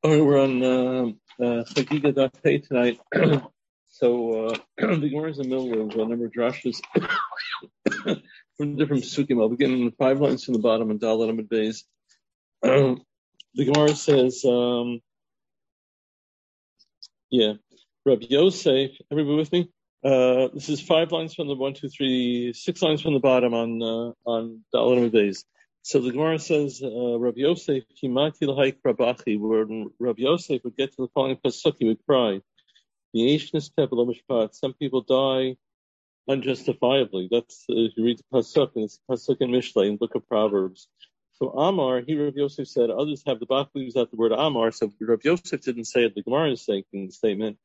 Oh, we're on Chagiga Daf Pei tonight. So the Gemara is in the middle of a number of drashas from different psukim. I'll begin 5 lines from the bottom and Dalet Amud Beis. The Gemara says, Rabbi Yosef. Everybody with me? This is 5 lines from the 6 lines from the bottom on Dalet Amud Beis. So the Gemara says, Rabbi Yosef, Kimati l'haik Rabachi, where Rabbi Yosef would get to the following pasuk, he would cry. Some people die unjustifiably. That's, if you read the pasuk, and it's pasuk in Mishlei, in the book of Proverbs. So Amar, Rabbi Yosef said, others have the Bach leaves out the word Amar, so Rabbi Yosef didn't say it, the Gemara is saying the statement.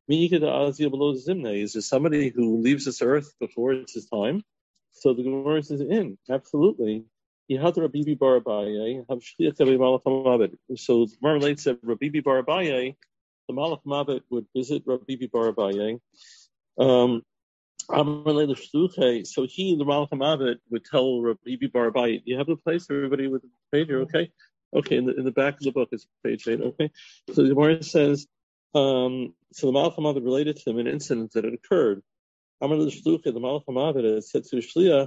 Is there somebody who leaves this earth before it's his time? So the Gemara says, absolutely. So the Gemara relates that Rabbi Bar Abaye, the Malach Mavet, would visit Rabbi Bar Abaye. So he, the Malach Mavet, would tell Rabbi Bar Abaye, you have the place, everybody with the page here, okay? Okay, in the back of the book is page 8, okay? So the Gemara says, so the Malach Mavet related to him an incident that had occurred. The Malach Mavet said to Shliach,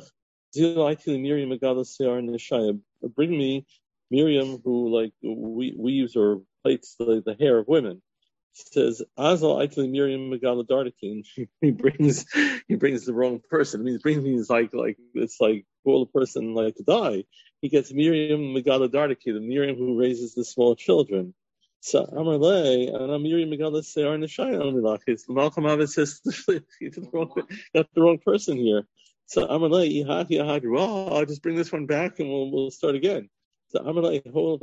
bring me Miriam who weaves or plaits the hair of women. He says, Miriam Megala. He brings the wrong person. I mean, he means like it's like for the person to die. He gets Miriam Megala Dardaki, the Miriam who raises the small children. So Amarle and Miriam Megala Sear Nishaya Onilachis. Malcolm Abbas says he got the wrong person here. So Amarle I'll just bring this one back and we'll start again. So Amarle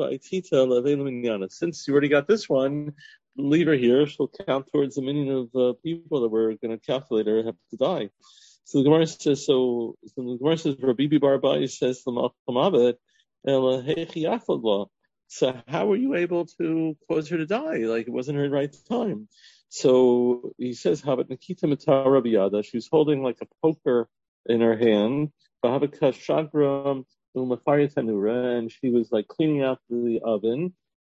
since you already got this one, leave her here. She'll count towards the minion of people that we're going to calculate or have to die. So the Gemara says, Rabbi Bar Abaye says to Malcham Abed, so how were you able to cause her to die? Like it wasn't her right time. So he says, Habat Nikita Matara Biyada. She was holding like a poker in her hand. And she was like cleaning out the oven.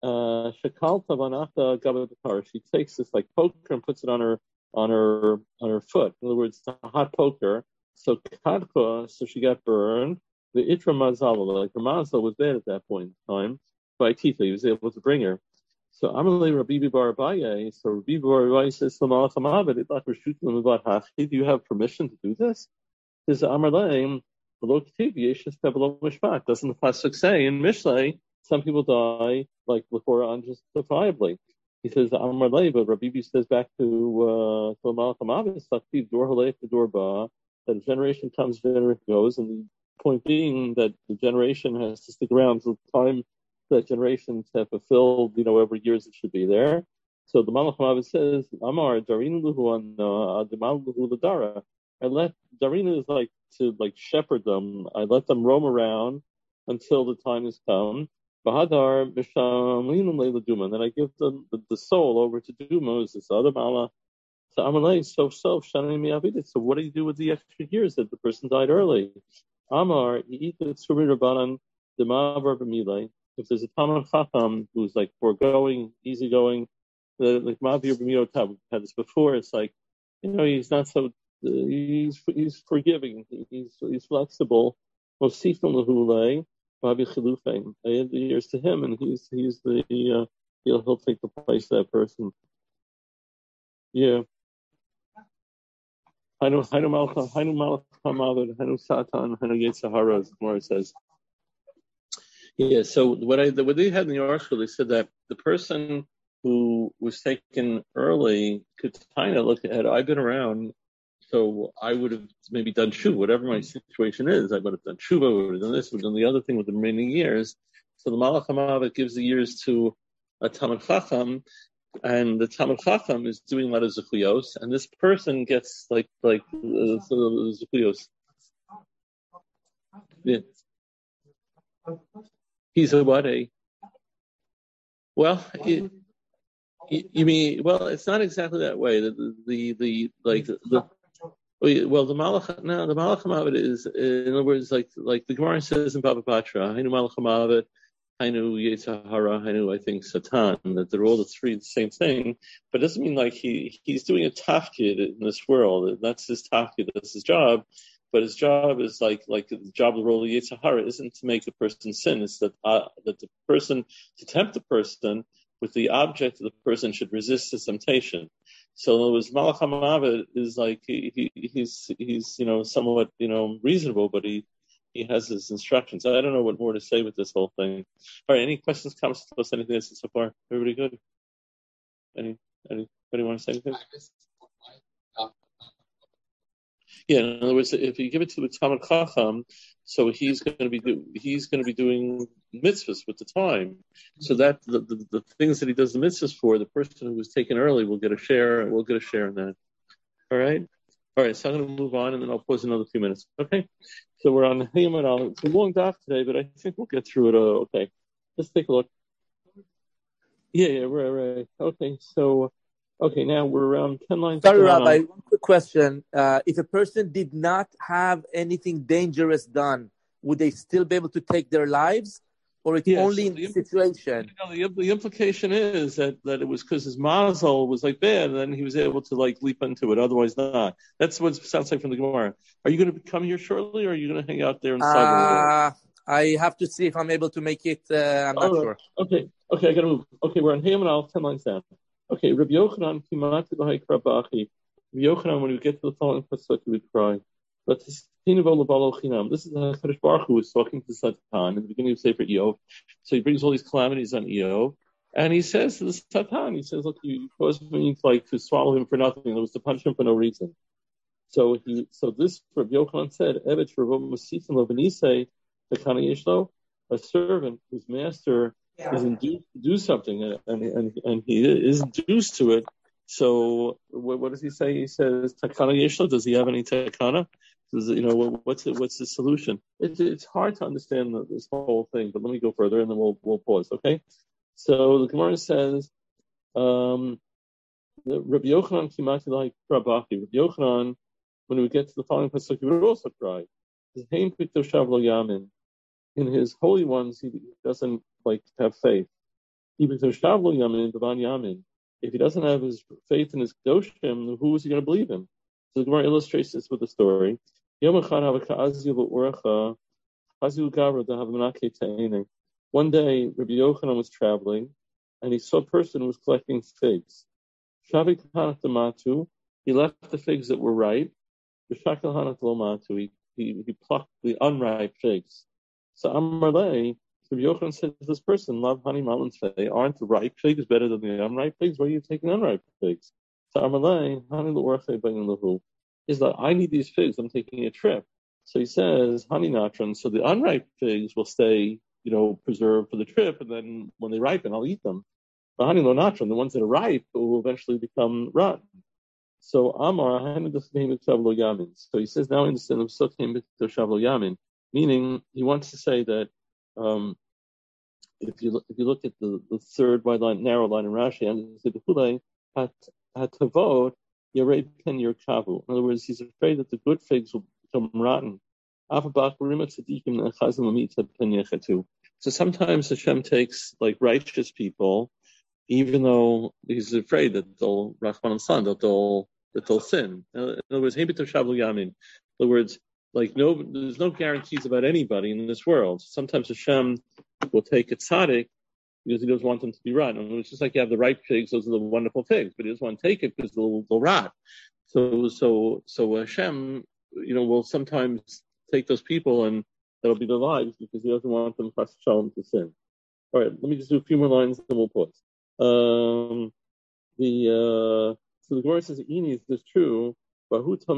She takes this like poker and puts it on her foot. In other words, it's a hot poker. So she got burned. The itra mazala, like her mazal was bad at that point in time. By Tita, he was able to bring her. So Amalei Rabbi Bar Abaye. So Rabbi Bar Abaye says to Malacham Abed, do you have permission to do this? He says Amalei, doesn't the pasuk say in Mishlei some people die like before unjustifiably? He says Amalei, but Rabbi says back to Malacham Abed, that a generation comes, generation goes, and the point being that the generation has to stick around until the time that generations have fulfilled, every year it should be there. So the Malach Mavet says, Amar, Darina Luhu on Adimal Luhu Ladara. I let Darina is to shepherd them. I let them roam around until the time has come. Bahadar Bishamlin Layla and then I give them the soul over to do Moses. Adamala. So Amalei, so Shani Miavidit. So what do you do with the extra years that the person died early? Amar, you eat the Tzuri Rabbanan, the Ma'avar B'milei. If there's a Talmid Chacham who's foregoing, easygoing, like Ma'avir B'milei, we've had this before. It's he's not so, he's forgiving, he's flexible. Mosifim L'hulei, Ma'avir Chilufim. I add the years to him, and he's he'll take the place of that person. Yeah. Hainu Malach Hamavid, Hainu Satan, Hainu Yetzirah, as the Gemara says. Yeah, so what they had in the article, they said that the person who was taken early could kind of look ahead. I've been around, so I would have maybe done tshuva, whatever my situation is. I would have done tshuva, would have done this, would have done the other thing with the remaining years. So the Malach Hamavet gives the years to a Talmid Chacham, and the Talmid Chacham is doing a lot of zechuyos, and this person gets zechuyos. Yeah. He's a what? Well, you mean? Well, it's not exactly that way. The Malach. No, the Malach Hamavet is, in other words, like the Gemara says in Baba Batra, Hainu Malach Hamavet, Hainu Yetzirah, Hainu, I think, Satan, that they're all the three the same thing, but it doesn't mean like he's doing a tafkid in this world. That's his tafkid, that's his job. But his job is like the job of the role of Yetzirah isn't to make the person sin. It's that the person, to tempt the person with the object of the person should resist his temptation. So in other words, Malach HaMavet is like he's somewhat reasonable, but he has his instructions. I don't know what more to say with this whole thing. All right, any questions, comments, thoughts, anything else so far? Everybody good? Anybody want to say anything? Yeah, in other words, if you give it to the Talmid Chacham, so he's going to be doing mitzvahs with the time, so that the things that he does the mitzvahs for, the person who was taken early will get a share. Will get a share in that. All right. So I'm going to move on, and then I'll pause another few minutes. Okay. So we're on Hayman Al. It's a long daf today, but I think we'll get through it. Okay. Let's take a look. Yeah, right. Okay, so. Okay, now we're around 10 lines. Sorry, Rabbi, one quick question. If a person did not have anything dangerous done, would they still be able to take their lives? Or it's only in the situation? The implication is that it was because his mazel was like bad, and then he was able to like leap into it, otherwise not. That's what it sounds like from the Gemara. Are you going to come here shortly, or are you going to hang out there inside? I have to see if I'm able to make it. I'm not sure. Okay, I got to move. Okay, we're on Hayman Al, 10 lines down. Okay, Rabbi Yochanan, Rabbi Yochanan, when we get to the following pasuk, he would cry. But this is the Kadosh Baruch Hu who is talking to Satan in the beginning of Sefer Eov. So he brings all these calamities on Eov, and he says to the Satan, he says, "Look, you caused me to swallow him for nothing. It was to punish him for no reason." So this Rabbi Yochanan said, "Evet Rabbi Masitim Levenise Takana Yeshlo," a servant whose master is induced to do something, and he is induced to it. So what does he say? He says, "Takana Yeshlo." Does he have any takana? What's the solution? It's hard to understand this whole thing, but let me go further, and then we'll pause. Okay. So the Gemara says, Rabbi Yochanan Kimati like Rabaki. Rabbi Yochanan, when we get to the following pasuk, he would also cry. In his holy ones, he doesn't like to have faith. If he doesn't have his faith in his kedoshim, who is he going to believe in? So the Gemara illustrates this with a story. One day, Rabbi Yochanan was traveling, and he saw a person who was collecting figs. He left the figs that were ripe. He plucked the unripe figs. So Amarle, Rabbi Yochanan said to this person, "Love honey mountains, aren't the ripe figs better than the unripe figs? Why are you taking unripe figs?" So Amarle, honey l'orche b'yin lahu, is that I need these figs. I'm taking a trip. So he says, honey natron. So the unripe figs will stay, preserved for the trip, and then when they ripen, I'll eat them. The honey lo natron, the ones that are ripe, will eventually become rotten. So Amar, so he says, now I understand the Sothem B'To Shavlo Yamin, meaning he wants to say that if you look at the third wide line, narrow line in Rashi, and the Hule Hatavod Yarei Pen Yer Kavu. In other words, he's afraid that the good figs will become rotten. So sometimes Hashem takes like righteous people, even though he's afraid that they'll Rahman that they'll sin. In other words, in other words, there's no guarantees about anybody in this world. Sometimes Hashem will take a tzaddik because he doesn't want them to be rotten. It's just like you have the ripe figs; those are the wonderful figs, but he doesn't want to take it because they'll rot. So Hashem, will sometimes take those people and that'll be their lives because he doesn't want them to sin. All right, let me just do a few more lines and then we'll pause. So the Gemara says, "Ini, is this true? There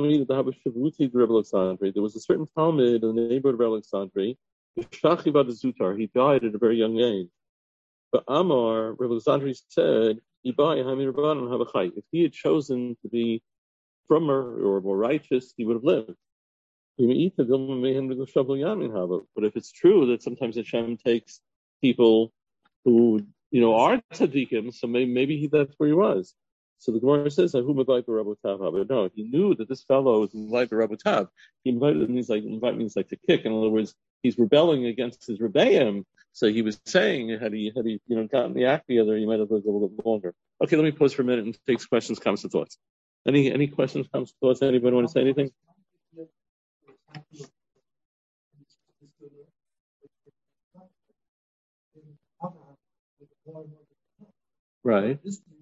was a certain Talmud in the neighborhood of Alexandria. He died at a very young age. But Amar, Rabbi Alexandria said, if he had chosen to be firmer or more righteous, he would have lived. But if it's true that sometimes Hashem takes people who, are tzaddikim, so maybe that's where he was. So the Gemara says, no, he knew that this fellow was like a Rabbi Tav. He invited him, invite means like to kick. In other words, he's rebelling against his rebbeim. So he was saying, had he gotten the act together, he might have lived a little bit longer. Okay, let me pause for a minute and take questions, comments, and thoughts. Any questions, comments, thoughts? Anybody want to say anything? Right.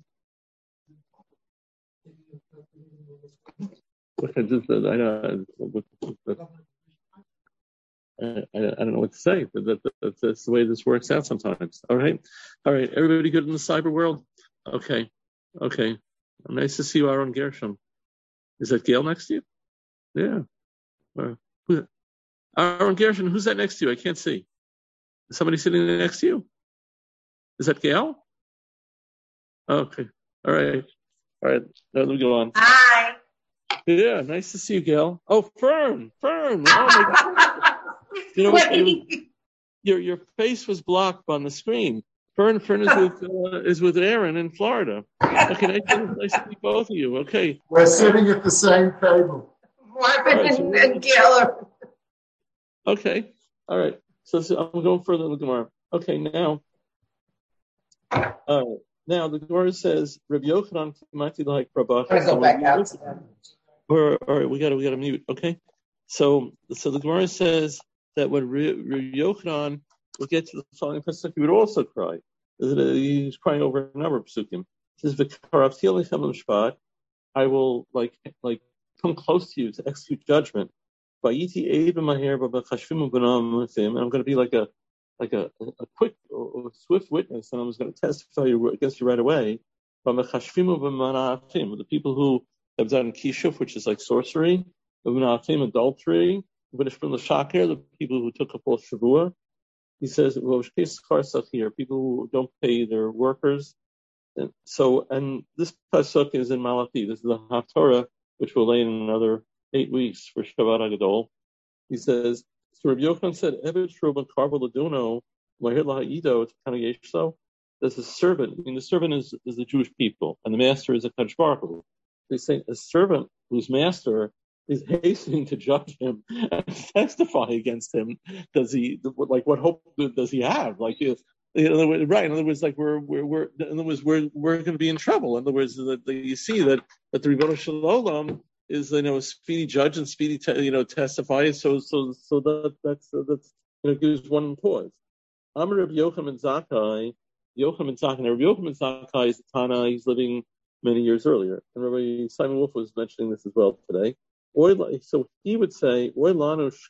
I don't know what to say, but that's the way this works out sometimes. All right. Everybody good in the cyber world? Okay. Nice to see you, Aaron Gershom. Is that Gail next to you? Yeah. Aaron Gershom, who's that next to you? I can't see. Is somebody sitting next to you? Is that Gail? Okay. All right. Now, let me go on. Hi. Yeah, nice to see you, Gail. Oh, Fern. Oh my God. You know what? Your face was blocked on the screen. Fern is with Aaron in Florida. Okay, nice to meet both of you. Okay. We're sitting at the same table. Marvin and Gail. Okay. All right. So I'm going further in the Gemara. Okay, now the Gemara says, Rabbi Yochanan Kimati like Rabba. Go back out. All right, we got to mute. Okay. So the Gemara says that when Rabbi Yochanan would get to the following pasuk, he would also cry. He's crying over a number of pasukim. He says, "V'karavti alechem l'mishpat." I will like come close to you to execute judgment. Vayiti eid b'maher b'chashvim u'b'nam with him, and I'm going to be like a quick or swift witness, and I'm just going to testify against you right away. B'chashvim u'b'manafim, with the people who have done kishuf, which is like sorcery, u'b'manafim, adultery, the people who took a false shavua. He says, here, people who don't pay their workers. And this pasuk is in Malachi. This is the Haftorah, which will lay in another 8 weeks for Shabbat HaGadol. He says, so Rabbi Yochanan said, there's a servant. The servant is the Jewish people, and the master is a Kadosh Baruch Hu. They say a servant whose master is hastening to judge him and testify against him. What hope does he have? In other words, like we're going to be in trouble. In other words, you see that the Ribono Shel Olam is a speedy judge and speedy testify. So that's gives one pause. Amar Rabbi Yochanan Zakkai. Rabbi Yochanan Zakkai is a Tana. He's living many years earlier, and Rabbi Simon Wolf was mentioning this as well today. So he would say, woe to us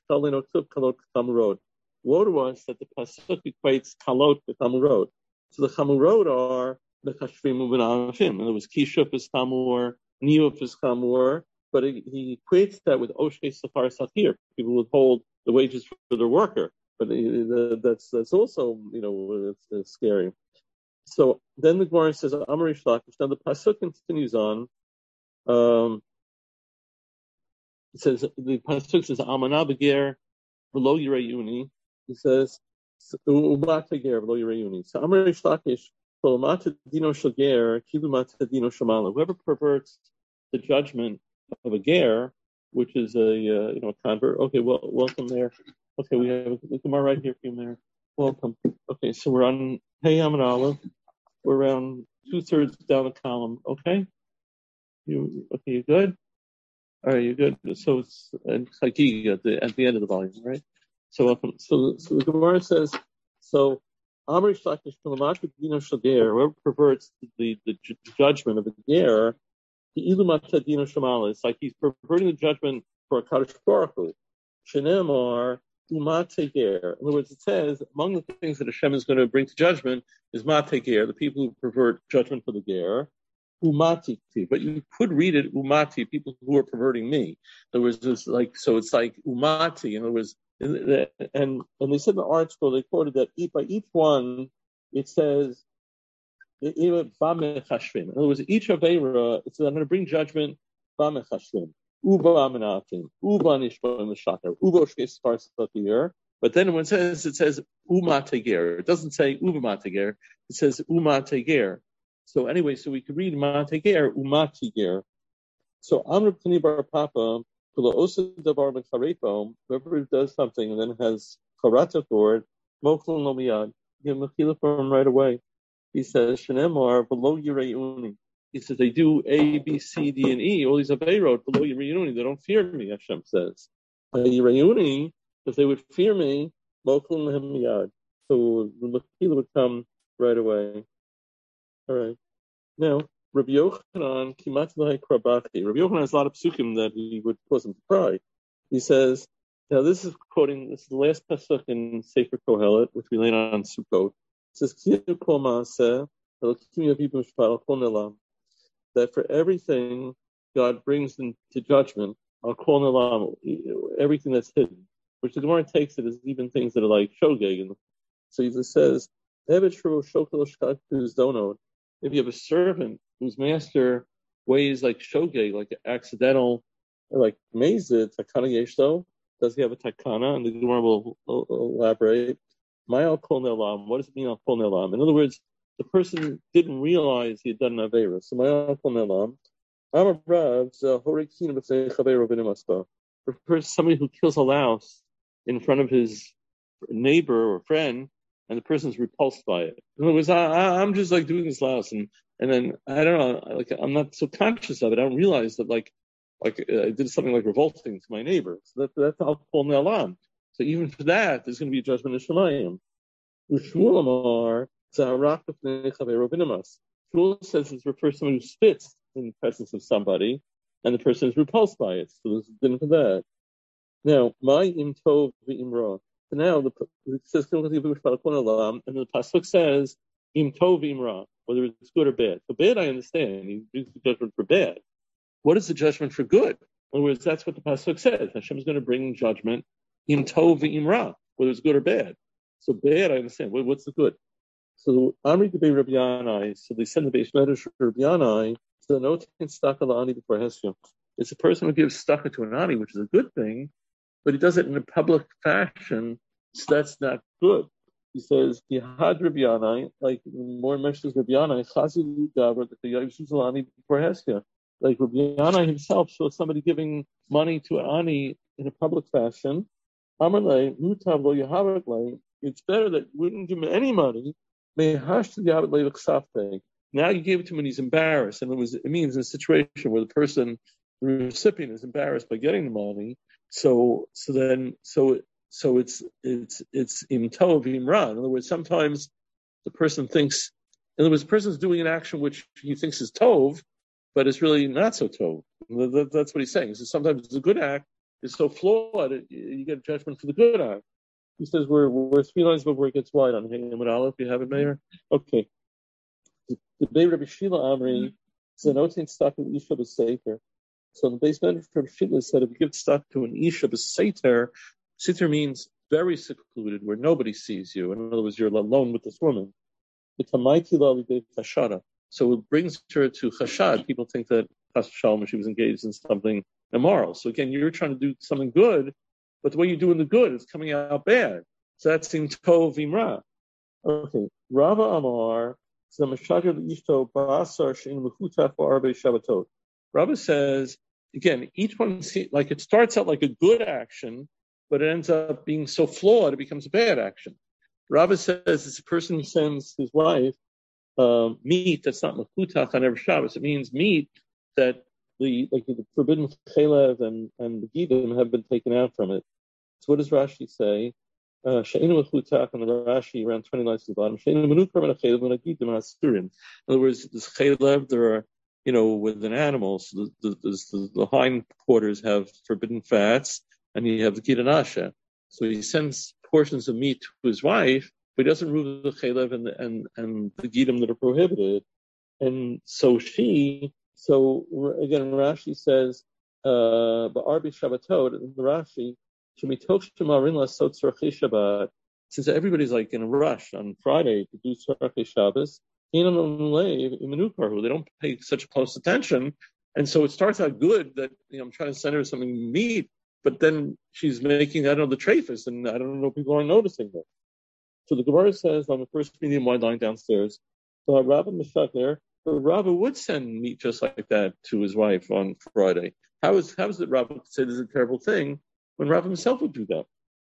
that the pasuk equates kalot to chamurot. So the chamurot are the chashvim u'b'nafim. In other words, kishuf is chamur, niyuf is chamur, but he equates that with oshkei sachar satir. People withhold the wages for their worker, but that's also it's scary. So then the Gemara says, Amarish Lakish. Now the pasuk continues on. It says the pasuk says Amana beger v'lo yirayuni. He says Umata ger v'lo yirayuni. So Amarish Lakish Kolomata dino shel kilumata dino shamala. Whoever perverts the judgment of a ger, which is a convert. Okay, well, welcome there. Okay, we have a Gemara right here for you there. Welcome. Okay, so we're on Hey Amid Aleph. We're around 2/3 down the column. Okay, you good? All right, you're good. So it's Chagi at the end of the volume, right? So welcome. So the Gemara says, so Amri Shlakish Kalamatu Dino Shager, whoever perverts the judgment of a ger, the Ilumata Dino Shamala, it's like he's perverting the judgment for a Kadosh Baruch Hu. Shenemar Umate ger. In other words, it says among the things that Hashem is going to bring to judgment is Mate ger, the people who pervert judgment for the ger. Umati, but you could read it umati, people who are perverting me. There was this so it's like umati, and there was, and they said in the article, they quoted that by each one it says in other words, each avera, it says I'm going to bring judgment bamechashvim, uba amenatim, uba nishbon l'shaker, uba shkei star. But then when it says umateger, it doesn't say uba mateger, it says umateger. So anyway, so we could read Mateger, Umatiger. So Amr Pini Bar Papa, whoever does something and then has Karata for it, Mochlin lo miyad. Give mechila for him right away. He says, Shenemar below Yireuni. He says, they do A, B, C, D, and E. All these Aveirot below Yireuni. They don't fear me, Hashem says. Yireuni, if they would fear me, Mochlin lehem miyad. So the mechila would come right away. All right. Now, Rabbi Yochanan, Kimat Lahi Krabachi. Rabbi Yochanan has a lot of psukim that he would cause him to cry. He says, now this is the last pasuk in Sefer Kohelet, which we laid on Sukkot. It says, that for everything God brings into judgment, everything that's hidden, which the Gemara takes it as even things that are like shogeg. So he just says, if you have a servant whose master weighs like shogeg, like accidental, or like mezid, takana yeshto, does he have a takana? And the Gemara will elaborate. Ma'al kol ne'elam. What does it mean al kol ne'elam? In other words, the person didn't realize he had done an aveira. So ma'al kol ne'elam. Amar Rav zahorikin b'tzei chaveiro v'nimaspa. For somebody who kills a louse in front of his neighbor or friend, and the person's repulsed by it. In other words, I'm just like doing this louse, and then I don't know, like I'm not so conscious of it. I don't realize that like I did something like revolting to my neighbor. So that's al kol ne'elam. So even for that, there's going to be a judgment in Shemayim. Shmuel Amar zaharak b'fnei chaveiro v'nimas. Shmuel says it refers to someone who spits in the presence of somebody, and the person is repulsed by it. So there's a din for that. Now, my im tov v'im ra. So now it says, and the pasuk says, im tov v'im ra, whether it's good or bad. So bad, I understand. He brings the judgment for bad. What is the judgment for good? In other words, that's what the pasuk says. Hashem is going to bring judgment, im tov v'im ra, whether it's good or bad. So bad, I understand. What's the good? So Amri debei Rabbi Yanai. So they send the Beis Medrash for Rabbi Yanai. So no taking staka la'ani before Heshem. It's a person who gives staka to an ani, which is a good thing, but he does it in a public fashion, so that's not good. He says, Yihad Rabbi Yanai, like more mentions Rabbi Yanai, Chazu Davar, that the Yavsuz Alani before Heskia. Like Rabbi Yanai himself saw somebody giving money to an ani in a public fashion. Amalei, Mutav lo Yahavat, it's better that we wouldn't give him any money. May hash to Yahavat le l'ksafte. Now you gave it to him and he's embarrassed, and it means in a situation where the recipient is embarrassed by getting the money. So it's im tov im ra. In other words, sometimes the person thinks, in other words, the person's doing an action which he thinks is tov, but it's really not so tov. That's what he's saying. So sometimes the good act is so flawed, you get a judgment for the good act. He says we're 3 lines before it gets wide on Hamid Aleph. You have it, Mayor? Okay. The Beit Rabbi Shila Amri zenotin stock of Isha b'seiter. So the Beis Medrash from Shila said if you give stock to an Isha b'seiter, seiter means very secluded, where nobody sees you. In other words, you're alone with this woman. So it brings her to chashad. People think that Chas Shalom, she was engaged in something immoral. So again, you're trying to do something good, but the way you're doing the good is coming out bad. So that seems tov v'imra. Okay, Rava Amar. Rabbi says, again, each one, like it starts out like a good action, but it ends up being so flawed, it becomes a bad action. Rabbi says it's a person who sends his wife meat that's not mechutach on every Shabbos. It means meat that the forbidden chelev and the gidim have been taken out from it. So what does Rashi say? She'enu mechutach on the Rashi around 20 lines to the bottom. She'enu menukar min hachelev min hagidim ha'asurim. In other words, this chelev, there are, with an animal, so the hind quarters have forbidden fats, and you have the gidanasha. So he sends portions of meat to his wife, but he doesn't remove the chelev and the gidim that are prohibited. And so again, Rashi says, ba'arbi shabbatot, in the Rashi, since everybody's like in a rush on Friday to do Tzarchei Shabbos, they don't pay such close attention, and so it starts out good that I'm trying to send her something meat, but then she's making the treifus, and I don't know people aren't noticing that. So the Gemara says on the first medium wide line downstairs, so Rabbi Meshaker, Rabbi would send meat just like that to his wife on Friday. How is it Rabbi say this is a terrible thing when Rabbi himself would do that?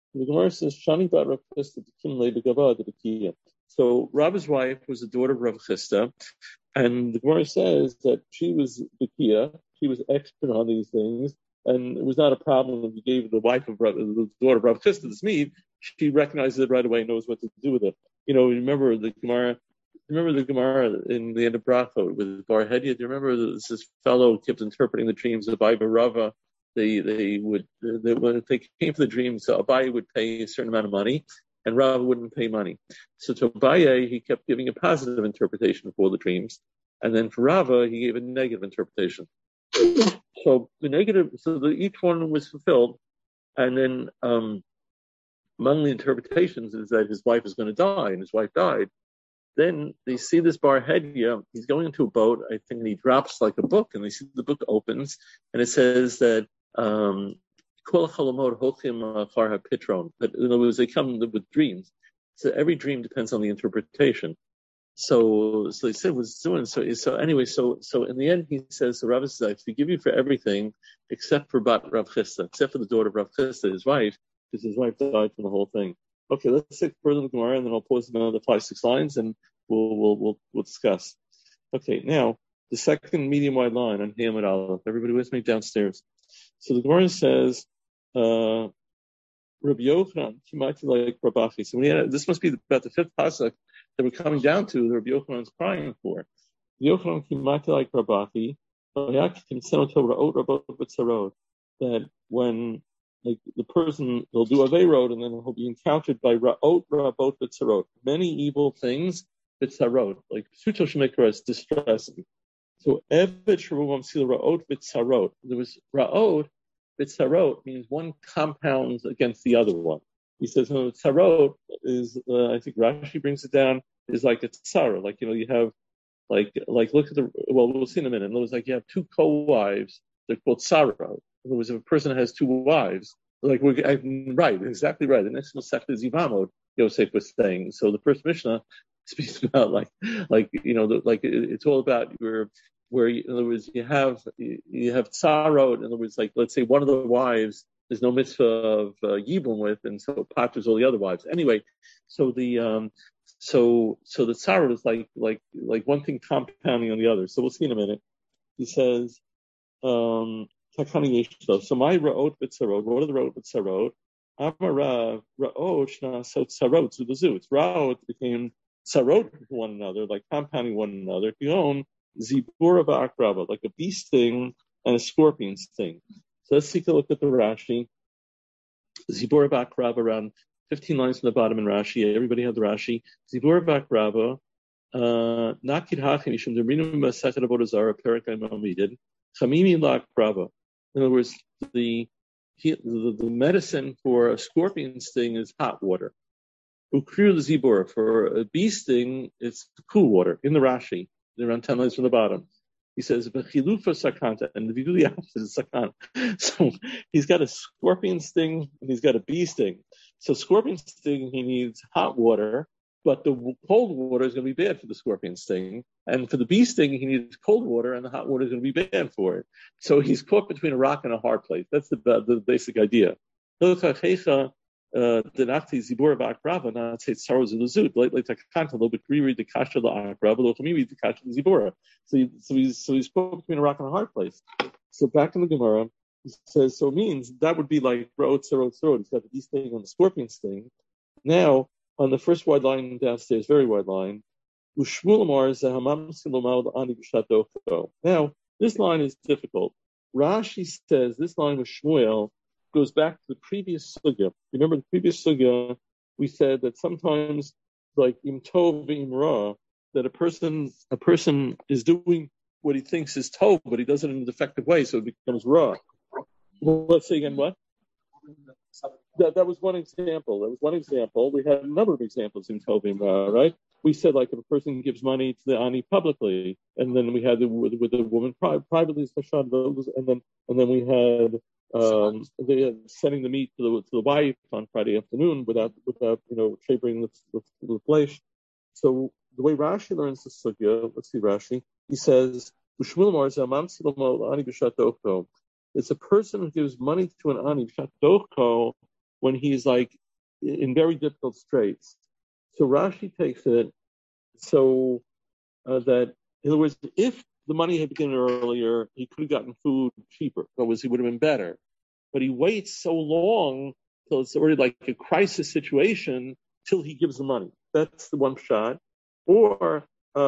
The Gemara says, Shani bat Rav Chisda Kimle Begava Dekiya. So Rab's wife was the daughter of Rav Chisda, and the Gemara says that she was Bekiya, she was expert on these things, and it was not a problem if you gave the wife of the daughter of Rav Chisda this meat. She recognizes it right away, knows what to do with it. Remember the Gemara in the end of Brachot with Bar Hedia? Do you remember this fellow kept interpreting the dreams of Abai Rava? When they came for the dreams, so Abai would pay a certain amount of money, and Rava wouldn't pay money. So to Abai, he kept giving a positive interpretation for the dreams, and then for Rava, he gave a negative interpretation. So each one was fulfilled, and then among the interpretations is that his wife is going to die, and his wife died. Then they see this Bar Hedia, he's going into a boat, I think, and he drops like a book, and they see the book opens, and it says that Kol Chalamot Hochim Farha Pitron. That in other words, they come with dreams. So every dream depends on the interpretation. So they said was doing so anyway. So in the end, he says, so Rav says, I forgive you for everything except for Bat Rav Chisda, except for the daughter of Rav Chisda, his wife, because his wife died from the whole thing. Okay, let's take further the Gemara, and then I'll pause another 5-6 lines, and we'll discuss. Okay, now the second medium wide line on Hamid Aleph. Everybody with me downstairs. So the Gemara says, Rabbi Yochanan Kimati like Rabachi. So this must be about the fifth pasuk that we're coming down to. That Rabbi Yochanan is crying for. Yochanan Kimati like Rabachi. That when the person will do Aveirot, and then he'll be encountered by Ra'ot Rabot B'tzarot, many evil things B'tzarot, like Psuto Shemekra is distressing. So Eved Sharuam Sila Ra'ot B'tzarot. There was Ra'ot B'tzarot means one compounds against the other one. He says, no, Tzarot is, I think Rashi brings it down, is like a tzara. Like, you have, like look at we'll see in a minute. In other words, like you have two co-wives, they're called tzara. In other words, if a person has two wives, right, exactly right. The next Masechta is Yivamot, Yosef was saying. So the first Mishnah speaks about it's all about where in other words you have tzarot. In other words, like let's say one of the wives there's no mitzvah of yibum with, and so it patches all the other wives. Anyway, so the tzarot is like one thing compounding on the other. So we'll see in a minute. He says. So my ra'ot b'tzarot. What are the ra'ot b'tzarot? Amara ra'ot shna so tzarot to the zoo. It's ra'ot became tzarot with one another, like compounding one another. You own zibura ba'akrava, like a bee sting and a scorpion sting. So let's take a look at the Rashi. Zibura ba'akrava, around 15 lines from the bottom in Rashi. Everybody had the Rashi. Zibura ba'akrava. Nakid hachim yishum derinu b'masechet avodah zara perek ha'mamidin. Chamimi la'akrava. In other words, the medicine for a scorpion sting is hot water. Ukriu the zibur, for a bee sting, it's cool water. In the Rashi, around 10 lines from the bottom, he says v'chilufa sakanta, and if you do the opposite, it's sakanta. So he's got a scorpion sting and he's got a bee sting. So scorpion sting, he needs hot water, but the cold water is going to be bad for the scorpion sting. And for the bee sting, he needs cold water, and the hot water is going to be bad for it. So he's caught between a rock and a hard place. That's the basic idea. So he's caught between a rock and a hard place. So back in the Gemara, he says, so it means that would be like Ra'ot Tzarot Tzarot. He's got the bee sting and the scorpion sting. Now, on the first wide line downstairs, very wide line, now, this line is difficult. Rashi says this line with Shmuel goes back to the previous sugya. Remember the previous sugya, we said that sometimes, like im tov v'im ra, that a person is doing what he thinks is tov, but he does it in a defective way, so it becomes ra. Well, let's say again what? That was one example. We had a number of examples in Tovim, right? We said, like, if a person gives money to the ani publicly, and then we had with the woman privately, and then we had sending the meat to the wife on Friday afternoon without shaving the flesh. So the way Rashi learns the sugya, let's see Rashi. He says, it's a person who gives money to an ani b'shat dochko when he's like in very difficult straits. So Rashi takes it so that, in other words, if the money had been earlier, he could have gotten food cheaper. In other words, he would have been better. But he waits so long till it's already like a crisis situation till he gives the money. That's the one shot. Or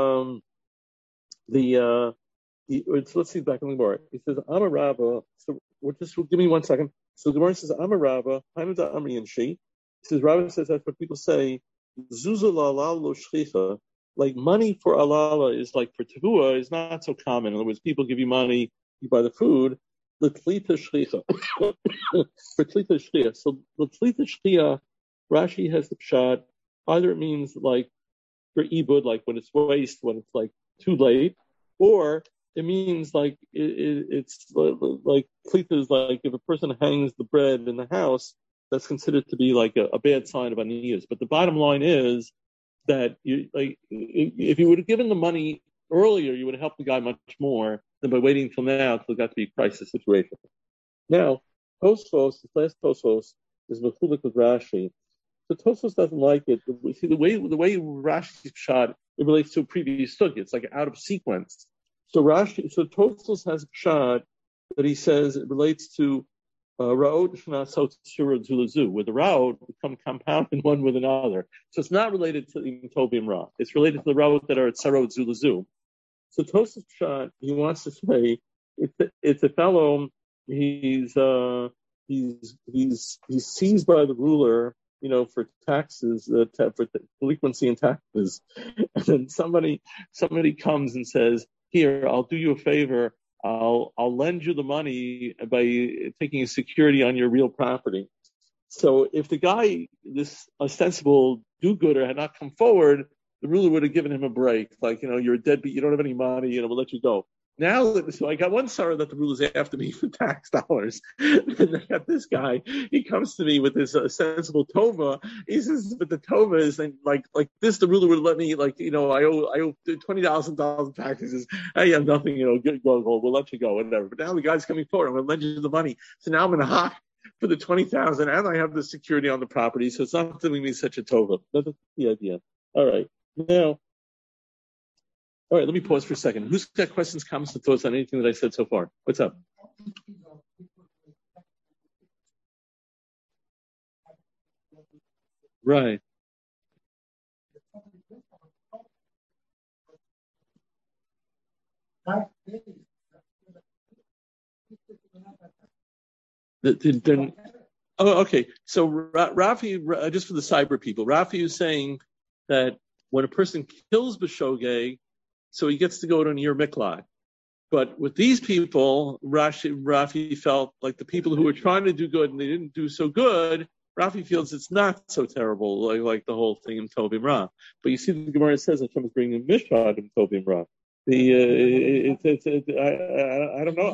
let's see back in the Gemara. He says, Amar Rabba. So give me 1 second. So the Gemara says, Amar Rabba, Hanuda Amri and She. He says, Rabba says that's what people say. Zuzah la'alal lo shchicha. Like money for alala is like for tavua is not so common. In other words, people give you money, you buy the food. L'tlita shchicha. For tlita shchicha. So l'tlita shchicha, Rashi has the pshat. Either it means like for ibud, like when it's waste, when it's like too late, or it means like it's like tlita is like if a person hangs the bread in the house, that's considered to be like a bad sign of aniyas. But the bottom line is that if you would have given the money earlier, you would have helped the guy much more than by waiting until now until it got to be a crisis situation. Now, Tosfos, the last Tosfos, is mechulik with Rashi. So Tosfos doesn't like it. See, the way Rashi's shot, it relates to a previous sugya. It's like out of sequence. So Tosfos has a shot that he says it relates to Ra'od Shnasot Shura Zulazu, where the Ra'od become compounded one with another. So it's not related to even Tobim Ra. It's related to the Ra'od that are at Sarod Zulazu. So Tosfos shot, he wants to say it's a fellow. He's seized by the ruler, for taxes, for delinquency in taxes, and then somebody comes and says, "Here, I'll do you a favor. I'll lend you the money by taking a security on your real property." So if the guy, this ostensible do-gooder, had not come forward, the ruler would have given him a break. Like, you're a deadbeat, you don't have any money, we'll let you go. Now, so I got one sorrow that the ruler's after me for tax dollars. And I got this guy, he comes to me with this sensible tova. He says, but the tova is like this, the ruler would let me, I owe $20,000 in taxes. He says, hey, you have nothing, go, we'll let you go, whatever. But now the guy's coming forward, I'm going to lend you the money. So now I'm in a hawk for the $20,000 and I have the security on the property. So it's not doing me such a tova. That's the idea. All right. Now, all right, let me pause for a second. Who's got questions, comments, and thoughts on anything that I said so far? What's up? Right. Okay. So Rafi, just for the cyber people, Rafi is saying that when a person kills B'shogeg, so he gets to go to near Miklat. But with these people, Rafi felt like the people who were trying to do good and they didn't do so good, Rafi feels it's not so terrible, like the whole thing in Tobim Ra. But you see, the Gemara says that Hashem is bringing Mishad in Tobim Ra. I don't know.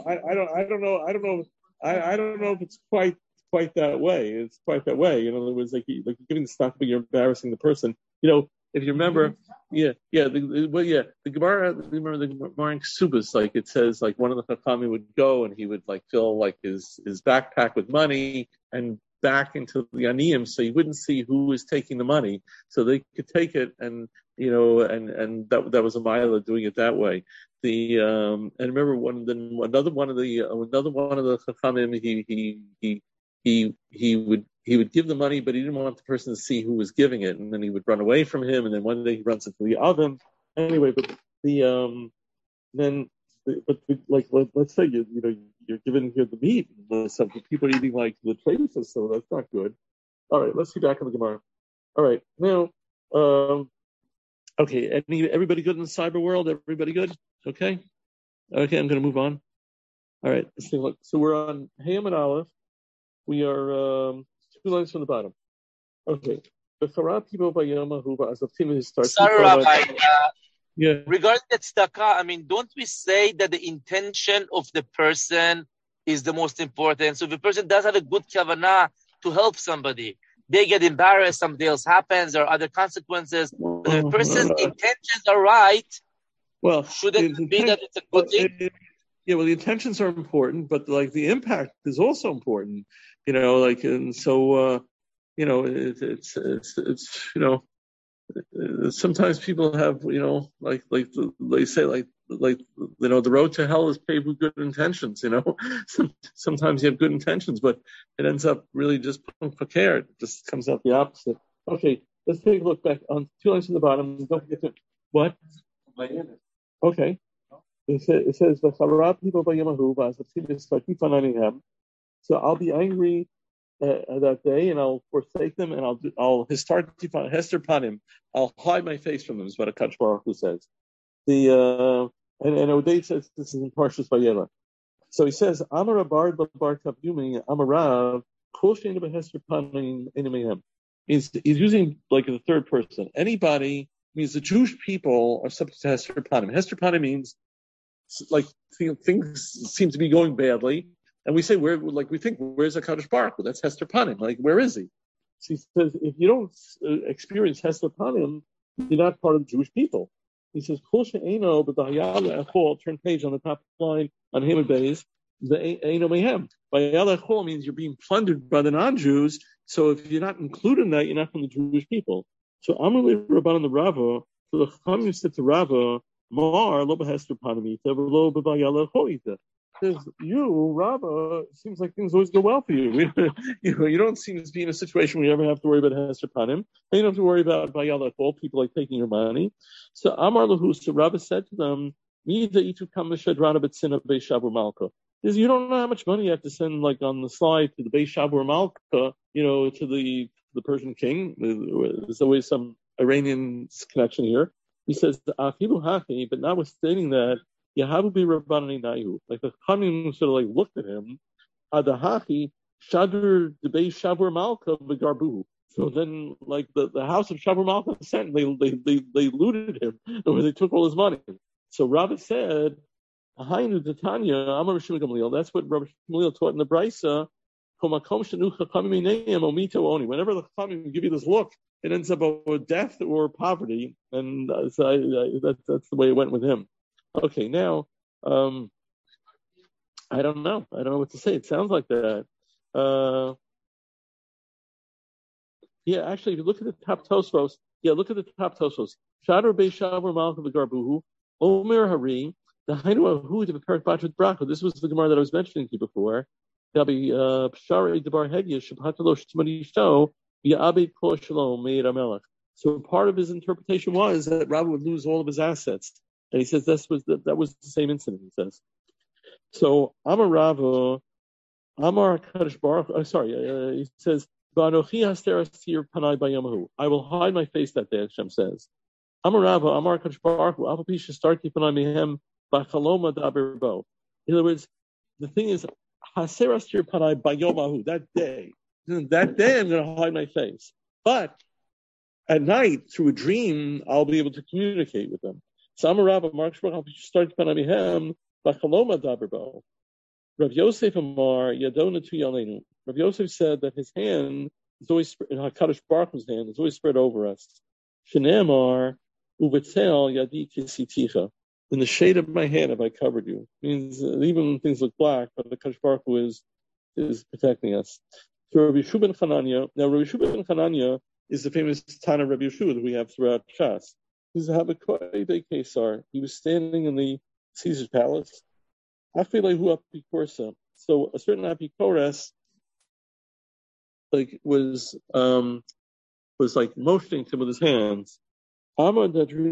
I don't know if it's quite that way. It's quite that way. In other words, like you're giving the stock, but you're embarrassing the person. If you remember, the Gemara, remember the Gemara in Ksubas, like it says, like one of the Chachamim would go and he would like fill like his backpack with money and back into the Aniyim, so you wouldn't see who was taking the money, so they could take it and that was a mila doing it that way. And remember another one of the Chachamim, he would give the money, but he didn't want the person to see who was giving it, and then he would run away from him, and then one day he runs into the oven. Anyway, let's say you're giving here the meat, so people are eating like the traces, so that's not good. All right, let's see back in the Gemara. All right, now, okay, everybody good in the cyber world? Everybody good? Okay, I'm going to move on. All right, let's see. Look, so we're on Hayam and Aleph. We are 2 lines from the bottom. Okay. Sorry, Rabbi. Yeah. Regarding that tzedakah, don't we say that the intention of the person is the most important? So if a person does have a good kavanah to help somebody, they get embarrassed, something else happens, there are other consequences. But if a person's intentions are right, shouldn't it be that it's a good thing? The intentions are important, but like the impact is also important, and so, sometimes people have, like they say, the road to hell is paved with good intentions, Sometimes you have good intentions, but it ends up really just fakir. It just comes out the opposite. Okay, let's take a look back on 2 lines to the bottom. Don't forget to, what? Okay. It says, so I'll be angry that day, and I'll forsake them, and I'll hester panim. I'll hide my face from them. Is what Akash Baruch Hu says. And Oded says this is in Parshas Vayelech. So he says, Amar Bar Bar Tavyumi Amarav Kol Shein Behester Panim Enemehem. He's using like the third person. Anybody means the Jewish people are subject to Hester Panim. Hester Panim means like things seem to be going badly. And we say, where's HaKadosh Baruch Hu? That's Hester Panim. Like, where is he? So he says, if you don't experience Hester Panim, you're not part of the Jewish people. He says, turn page on the top line on Hamid Bays, the Eino Mehem. Vayala Echol means you're being plundered by the non-Jews. So if you're not included in that, you're not from the Jewish people. So Amalei Rabban the Rava, so the Chachamim said to Rava, Mar lo b'Hester Panimita, lo b'Vayala Echolita. Says, you, Rava, it seems like things always go well for you. You don't seem to be in a situation where you ever have to worry about Hester Panim. And you don't have to worry about Vayala Echol, people like taking your money. So Amar Lahu, so Rava said to them, you don't know how much money you have to send, like on the slide to the Beis Shabur Malka, to the Persian king. There's always some Iranian connection here. He says, but notwithstanding that, Yahavu be Rabbanani Nayu. Like the Chamim sort of like looked at him. Adahachi Shadur the Beis Shabur Malka V'Garbuhu. So then, like the house of Shabur Malka sent, they looted him, or they took all his money. So Rabbi said, Ahainu Tanya, Amar Rishon Gamliel. That's what Rabbi Gamliel taught in the Brisa. Whenever the Chamim give you this look, it ends up with death or poverty, and that's the way it went with him. Okay, now I don't know what to say. It sounds like that. Actually, if you look at the top Tosfos, look at the top Tosfos. Shadar Beis Shabur Malka V'Garbuhu, Omer Hari, the Hainu Ahu to Perak Bachut Bracha. This was the Gemara that I was mentioning to you before. Pshare Debar Hegya Shabhatalo Shmani Sho Ya'abed Kol Shalom Meir Amelech. So part of his interpretation was that Rabbi would lose all of his assets, and he says that was the same incident. He says. So Amar Rava, Amar Kadosh Baruch. He says, "Va'anochi haster asir panai bayamahu." I will hide my face that day. Hashem says. Amar Rava, Amar Kadosh Baruch. Apapisha starti panai mehem b'chaloma daber bo. In other words, the thing is, haser asir panai bayamahu. That day I'm going to hide my face. But at night, through a dream, I'll be able to communicate with them. So Amar Rava, Mark Shmuel, starti panai mehem b'chaloma daber bo. Rav Yosef Amar Yadona Tu Yalenu. Rav Yosef said that his hand is always in HaKadosh Baruch Hu's hand is always spread over us. Shneimar Uvetzel Yadi Kisiticha. In the shade of my hand have I covered you. Means even when things look black, but the HaKadosh Baruch Hu is protecting us. So Rabbi Yeshua ben Chananya. Now Rabbi Yeshua ben Chananya is the famous Tana Rabbi Yeshua that we have throughout Shas. He's a Habakkuk de Kesar. He was standing in the Caesar's palace. So a certain Apikoros was motioning to him with his hands. Like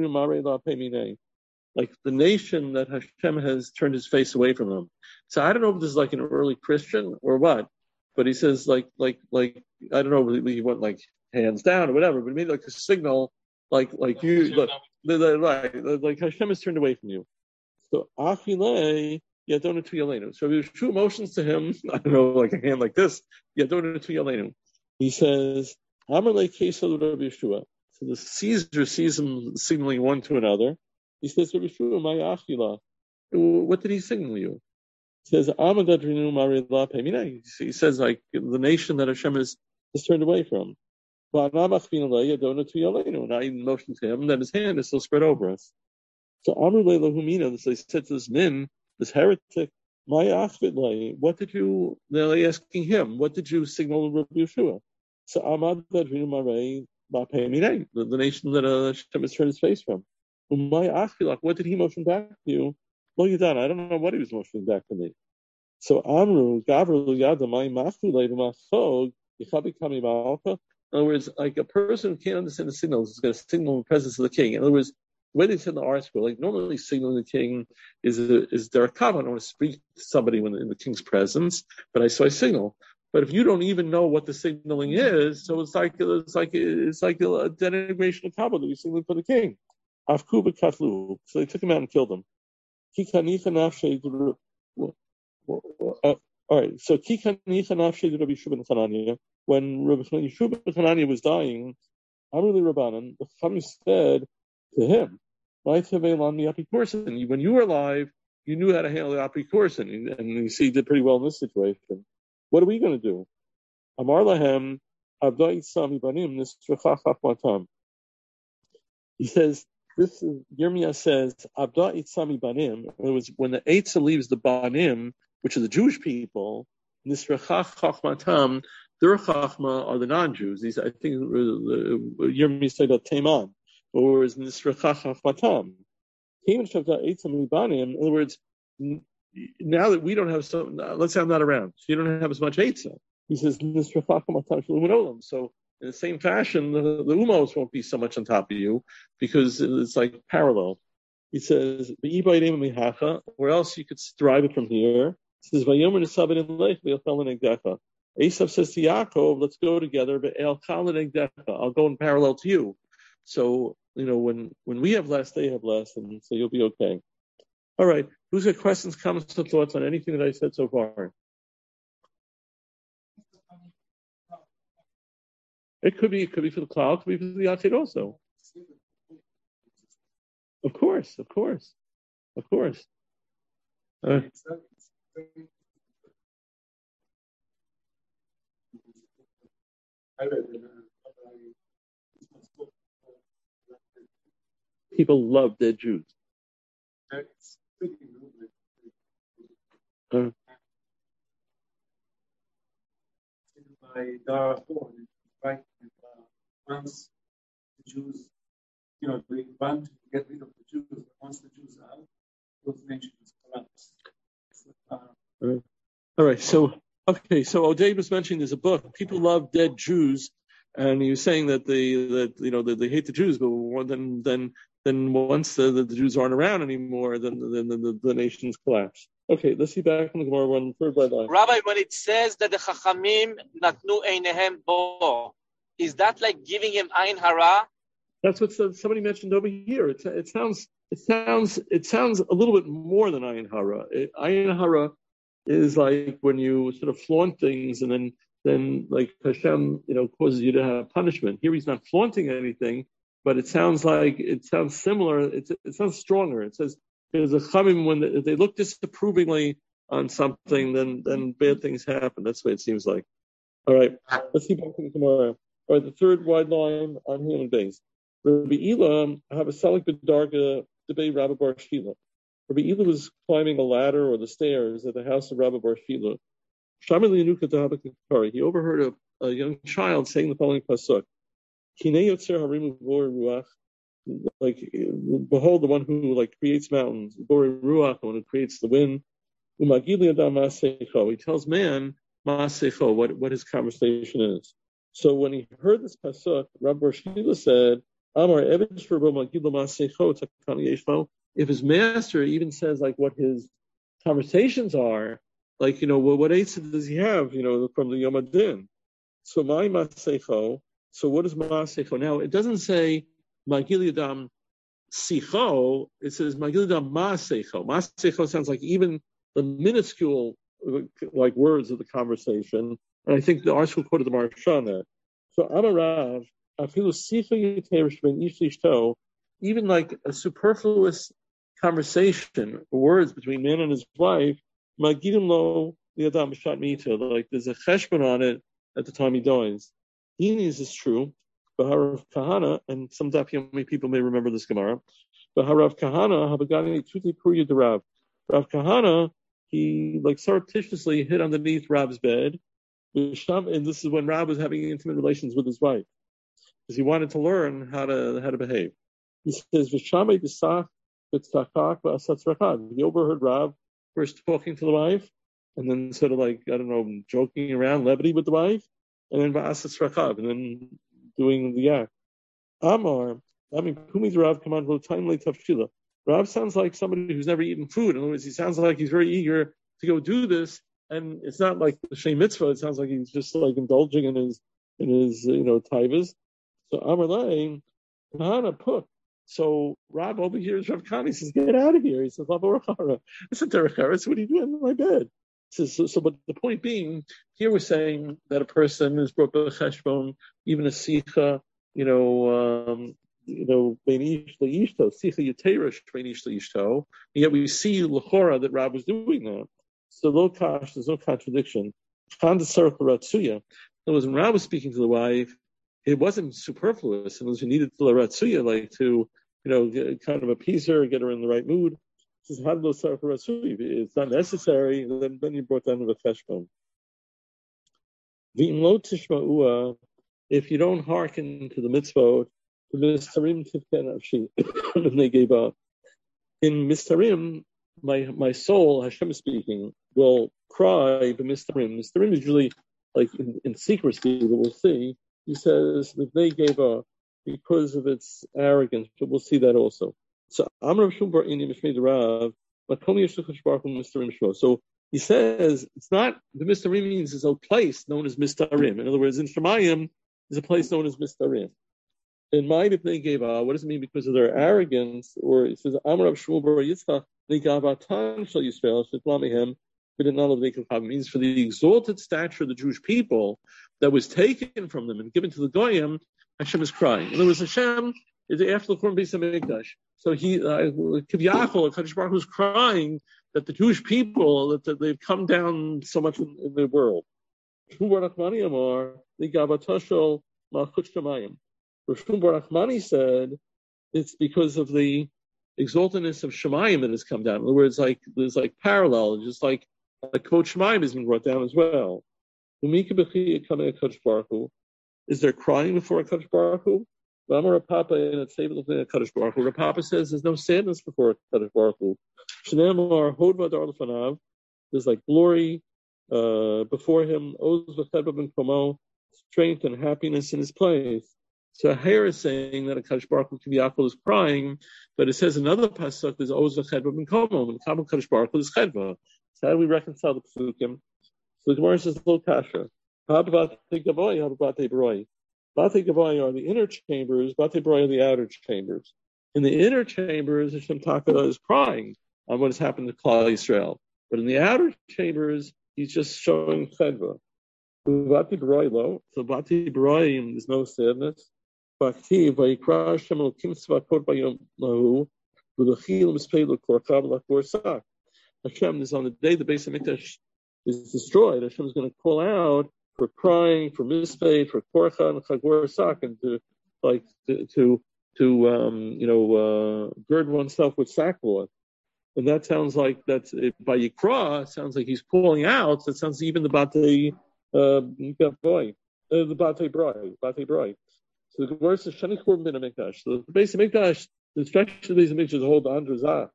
the nation that Hashem has turned his face away from them. So I don't know if this is like an early Christian or what, but he says like I don't know if he went like hands down or whatever, but he made like a signal like you like Hashem has turned away from you. So Achilei Yadona Tu Yalenu. So Yeshua motions to him, I don't know, like a hand like this, Yadona Tu Yalenu. He says, Amarle Kesel Rabbi Yeshua. So the Caesar sees them signaling one to another. He says, Rabbi Yeshua, my Achila. What did he signal you? He says, Amadadrinu Marila Pemina. He says, like, the nation that Hashem has turned away from. Yadona Tu Yalenu. And I motioned to him that his hand is still spread over us. So Amarle Lahumina, so he said to this min, this heretic, My achvidlay, what did you? They're asking him, what did you signal Rabbi Yeshua? So Amad Marei Bapei, the nation that Hashem has turned his face from. My achvidlach, what did he motion back to you? Well, you done. I don't know what he was motioning back to me. So Amru Gavru Yada my machvidlay machog yichabi kami malka. In other words, like a person who can't understand the signals is going to signal the presence of the king. In other words, the way they said in the article, like normally signaling the king is there a kavan. I don't want to speak to somebody when in the king's presence, but I signal. But if you don't even know what the signaling is, so it's like a denigration of kavan that you're signaling for the king. Afku b'katlu. So they took him out and killed him. All right. So kikanicha nafshe Rabbi Yeshua ben Chananya. When Rabbi Yeshua ben Chananya was dying, Amrli Rabbanan, the Chachamim said to him, when you were alive, you knew how to handle the apikorsin, and you see, he did pretty well in this situation. What are we going to do? Amar lahem, abda'it sami banim nisrachach matam. He says, this is, Yirmiyah says, abda'it sami banim, it was when the Eitzah leaves the banim, which are the Jewish people, nisrachach chachmatam, their chachma are the non-Jews. These, I think, Yirmiyah said about Teman, or is nisrachach chachmatam. In other words, now that we don't have some, let's say I'm not around, so you don't have as much Eitzah. He says, so in the same fashion, the umos won't be so much on top of you because it's like parallel. He says, where else you could derive it from here? He says, Esav says to Yaakov, let's go together, but I'll go in parallel to you. So, when we have less, they have less, and so you'll be okay. All right. Who's got questions, comments, or thoughts on anything that I said so far? It could be for the cloud, it could be for the Yachid also. Of course. People love dead Jews. By Dara Horn, right? Once the Jews, they want to get rid of the Jews, but once the Jews are out, those nations collapse. All right. So Oded was mentioning there's a book. People love dead Jews, and he was saying that they hate the Jews, but then once the Jews aren't around anymore, then the nations collapse. Okay, let's see back in the Gemara one third by line. Rabbi, when it says that the Chachamim natnu einehem bo, is that like giving him ayin hara? That's what somebody mentioned over here. It sounds a little bit more than ayin hara. Ayin hara is like when you sort of flaunt things, and then like Hashem, causes you to have punishment. Here he's not flaunting anything, but it sounds similar. It sounds stronger. It says there's a chamim when they look disapprovingly on something, then bad things happen. That's the way it seems like. All right, let's see back in the Gemara. All right, the third wide line on human beings. Rabbi Ela have a salik b'darga debate Rabbi Bar Shila. Rabbi Ela was climbing a ladder or the stairs at the house of Rabbi Bar Shila. He overheard a young child saying the following pasuk: like, behold the one who creates mountains, Bori Ruach, the one who creates the wind. He tells man what his conversation is. So when he heard this pasuk, Rabbi Bar Shila said, if his master even says what his conversations are, what eitzah does he have, from the Yom Adin? So my masecho. So what is masecho? Now it doesn't say magil yadam sicho. It says magil yadam masecho. Masecho sounds like even the minuscule words of the conversation. And I think the article quoted the Maharsha on that. So Amarav, even a superfluous conversation, words between man and his wife, magidim lo liadam b'shat mita, there's a cheshbon on it at the time he dies. This is true. Baharav Kahana, and some Daf Yomi people may remember this Gemara. Baharav Kahana habagani tuti purya derav. Rav Kahana he like surreptitiously hid underneath Rab's bed, and this is when Rab was having intimate relations with his wife, because he wanted to learn how to behave. He says, "V'shamei b'sach b'tzakak v'asatzrakad." He overheard Rab first talking to the wife, and then sort of like, I don't know, joking around, levity with the wife, and then v'asatzrakad, and then doing the act. Amar, Kumid Rav command lo timely tafshila. Rav sounds like somebody who's never eaten food. In other words, he sounds like he's very eager to go do this, and it's not like the Shem Mitzvah. It sounds like he's just like indulging in his taivas. So Amar Lei, Hana Puk. So Rav overhears Rav Khan. He says, "Get out of here." He says, "Lavorachara." I said, "Derech, what are you doing in my bed?" He says, but the point being, here we're saying that a person is brought by a cheshbon, even a sicha, beinish leishto, sicha yeterash beinish leishto. Yet we see lechora that Rab was doing that. So there's no contradiction. In other words, when Rab was speaking to the wife, it wasn't superfluous. It was he needed to ratsuya, like to, kind of appease her, get her in the right mood. It's not necessary. Then you brought down the cheshbon. If you don't hearken to the mitzvot, the mistarim tifken afshi, and they gave up. In mistarim, my soul, Hashem is speaking, will cry. The mistarim is usually like in secrecy. That we'll see. He says that they gave up because of its arrogance, but we'll see that also. So Amar Shumbar Ini Mishmei Rav, Makom Yeshluch Shbarchum Mistarim Shmo. So he says it's not the Mistarim means is a place known as Mistarim. In other words, in Shemayim is a place known as Mistarim. In mind, if they gave up, what does it mean because of their arrogance? Or it says Amar Shmuel Bar Yitzchak they gave Tan Shal Yisrael Shitlamehem. But in all of the means for the exalted stature of the Jewish people that was taken from them and given to the Goyim, Hashem is crying. In other words, Hashem is after the Korban Beis HaMikdash. So he, Kivyachol, Kadosh Baruch Hu is crying that the Jewish people, that they've come down so much in the world. Shmuel Bar Nachmani Amar, the Gavatashol Malchut Shemayim. Shmuel Bar Nachmani said it's because of the exaltedness of Shemayim that has come down. In other words, there's parallel, just like Quote Shemayim has been brought down as well. Is there crying before a Kadosh Baruch Hu? Rav Papa says there's no sadness before a Kadosh Baruch Hu. There's like glory before him, strength and happiness in his place. So here is saying that a Kadosh Baruch Hu Kiviyachol is crying, but it says another pasuk there's Oz v'chedva ben komo, and Kadosh Baruch Hu is chedva. So how do we reconcile the pasukim? So the Gemara says, "Lo kasha." Bate Gavoy are the inner chambers. Bate Broi are the outer chambers. In the inner chambers, Hashem Taka is crying on what has happened to Klal Yisrael. But in the outer chambers, he's just showing chedva. Bate Broi lo. So Bate Broi, there's no sadness. Bhakti vayikra Hashem Elokim tzvakot bayom lahu v'lechil mispeilu korchav l'chor sak. Hashem is on the day the Beis HaMikdash is destroyed. Hashem is going to call out for crying, for mispay, for korcha and chagor sak, and to gird oneself with sackcloth. And that sounds like that's by Yikra. Sounds like he's calling out. That sounds even the Bate Broi. So the verse is Shani Korban Ben HaMikdash. So the Beis HaMikdash, the instruction of the Beis HaMikdash is the whole Andrazah.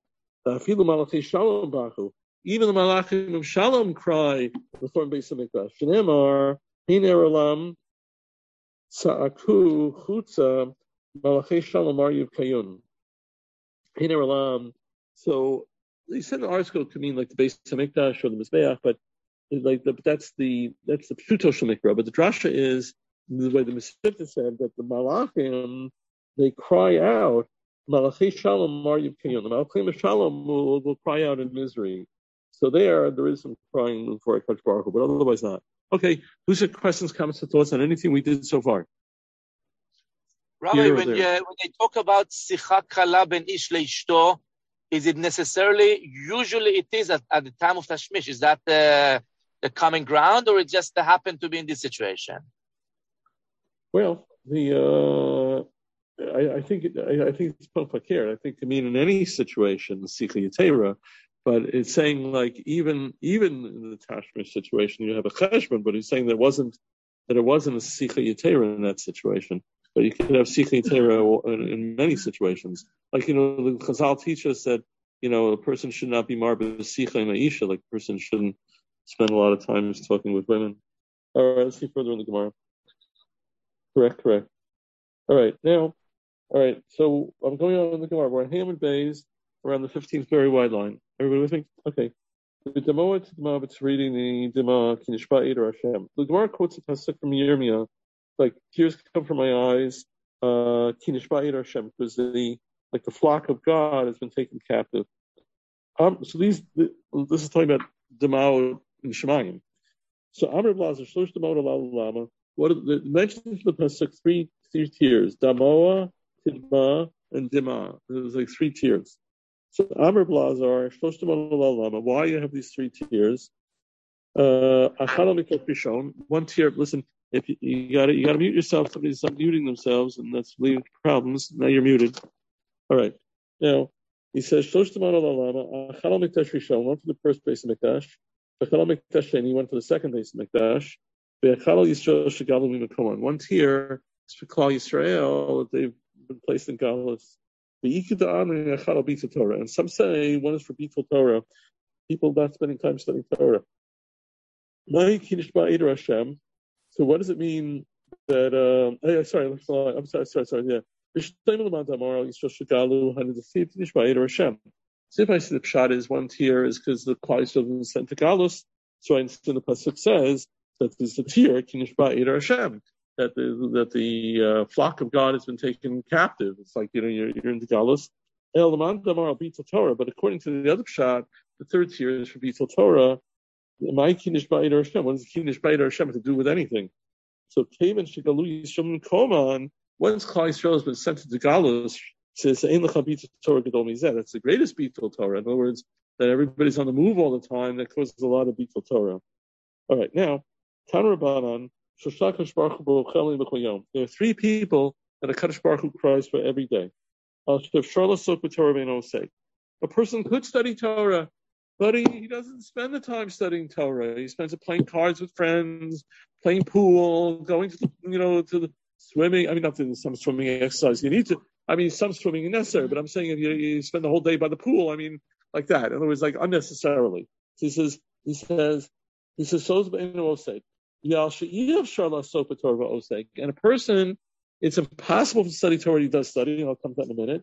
Even the Malachim of Shalom cry before Beis HaMikdash. Shneimar Hiner Olam Sa'aku Chutza Malachei Shalom Aryiv Kayun. Hiner Olam. So they said the article could mean like the Beis HaMikdash or the Mizbeach, but that's the Pshuto Shemikra. But the drasha is the way the Mesivta said that the Malachim they cry out. Malachei Shalom Maryiv Kayun. The Malachim of Shalom will cry out in misery. So there is some crying for a Kadosh Baruch Hu, but otherwise not. Okay, who's got questions, comments, or thoughts on anything we did so far? Rabbi, when they talk about Sicha Kala ben Ish leishto, is it necessarily? Usually, it is at the time of Tashmish. Is that the common ground, or it just happened to be in this situation? Well, I think it's Pofakir. I think to mean in any situation, Sicha Yetera, But it's saying like even in the Tashmish situation, you have a cheshbon, but he's saying that it wasn't a sicha yetera in that situation. But you could have sicha yetera in many situations. Like, the Chazal teach us that, a person should not be marba sicha in Aisha, like a person shouldn't spend a lot of time talking with women. All right, let's see further in the Gemara. Correct. All right, so I'm going on in the Gemara. We're in Hammond Bays, around the 15th very wide line. Everybody with me? Okay. The Demo to Dema, it's reading the Dema Kinishba Eder Hashem. The Gemara quotes a pasuk from Yirmiyah, like tears come from my eyes, Kinishba Eder Hashem, because the flock of God has been taken captive. So this is talking about Dema in Shemayim. So Amr Blazer, Shlosh Dema Lama. What are the mentions in the pasuk? Three tiers: Damoa, Tidma, and Dema. There's like three tiers. So Amr Blazar, Shlosh Dema Lama. Why you have these three tiers? One tier. Listen, if you got to mute yourself. Somebody's not muting themselves, and that's leading to problems. Now you're muted. All right. Now he says Shlosh Dema Lama. Achal Mikdash Rishon, one for the first base of Mikdash. Achal Mikdash Sheni, one for the second base of Mikdash. One tier is for Klal Yisrael that they've been placed in Galus. And some say one is for Bitul Torah, people not spending time studying Torah. So what does it mean that? I'm sorry. Yeah. So if I say the pshat is one tier is because the Klal Yisrael have been sent to Galus, so I understand the pasuk says that there's a tier, Kinishba Eder Hashem, that the flock of God has been taken captive. It's like, you're in the Galus. Torah, but according to the other pshat, the third tier is for Bitul Torah. My Kinishba Eder Hashem, what does Kinishba Eder Hashem have to do with anything? So, Kavan Shigalu Yishem Koman, once Klal Yisrael has been sent to the Galus, says, Ein Lecha Bitul Torah Gadol Mizeh. That's the greatest Bitul Torah. In other words, that everybody's on the move all the time, that causes a lot of Bitul Torah. All right, now, there are three people that a Kadosh Baruch Hu cries for every day. A person could study Torah, but he doesn't spend the time studying Torah. He spends it playing cards with friends, playing pool, going to the swimming. I mean, not to some swimming exercise. You need to. I mean, some swimming is necessary, but I'm saying if you spend the whole day by the pool, I mean, like that. In other words, like unnecessarily. So he says, and a person, it's impossible to study Torah. He does study, and I'll come to that in a minute.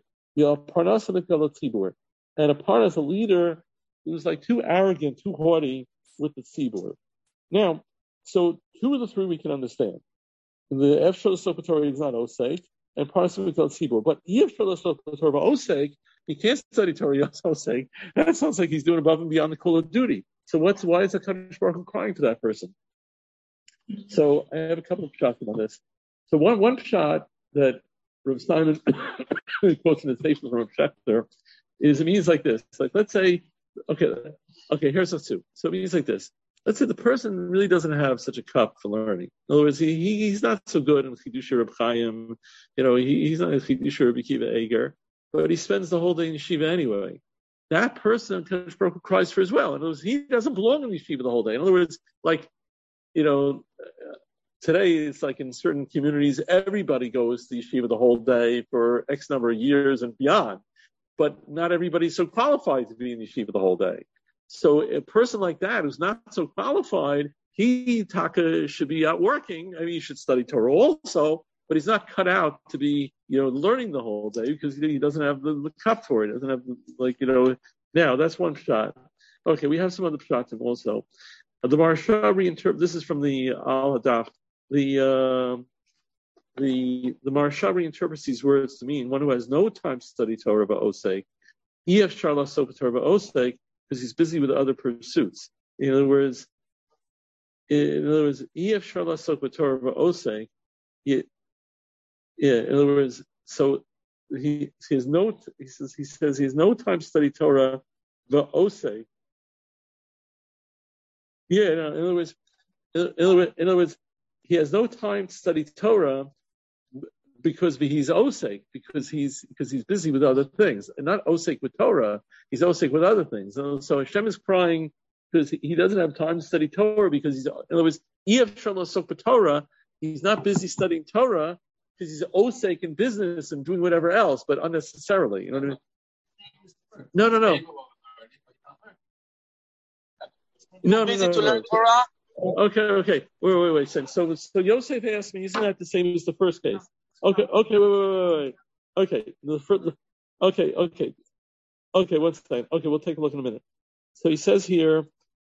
And a parnas, a leader who's like too arrogant, too haughty with the tzibur. Now, so two of the three we can understand. The Efshal Sopatori is not osek, and parnas of tzibur. But Efshal Sopatori osek, he can't study Torah osek. That sounds like he's doing above and beyond the call of duty. So why is the Kadosh Baruch Hu crying to that person? So I have a couple of shots on this. So one shot that Rav Simon quotes in his statement from Rav Shechter is, it means like this. Like, let's say, okay, here's the two. So it means like this. Let's say the person really doesn't have such a cup for learning. In other words, he's not so good in Chiddushei Reb Chaim. He's not in Chiddushei Reb Akiva Eger, but he spends the whole day in yeshiva anyway. That person, Kadosh Baruch Hu cries for as well. In other words, he doesn't belong in yeshiva the whole day. In other words, like, today it's like in certain communities, everybody goes to yeshiva the whole day for X number of years and beyond. But not everybody's so qualified to be in yeshiva the whole day. So a person like that who's not so qualified, he should be out working. I mean, he should study Torah also, but he's not cut out to be, learning the whole day because he doesn't have the cup for it. He doesn't have now that's one shot. Okay, we have some other shots also. The Maharsha reinterpret. This is from the Al Hadaf. The Maharsha reinterprets these words to mean one who has no time to study Torah ba'osek. Ef sharla sok Torah ba'osek, because he's busy with other pursuits. In other words, Ef sharla sok Torah ba'osek. In other words, so he says he has no time to study Torah ba'osek. Yeah, in other words, he has no time to study Torah, because he's osek, because he's busy with other things, and not osek with Torah. He's osek with other things. And so Hashem is crying because he doesn't have time to study Torah, because he's, in other words, Torah. He's not busy studying Torah because he's osek in business and doing whatever else, but unnecessarily. You know what I mean? No. Busy to learn Torah. Okay. Wait. So Yosef asked me, isn't that the same as the first case? Okay. Wait. Okay. Okay. One second. Okay, we'll take a look in a minute. So he says here,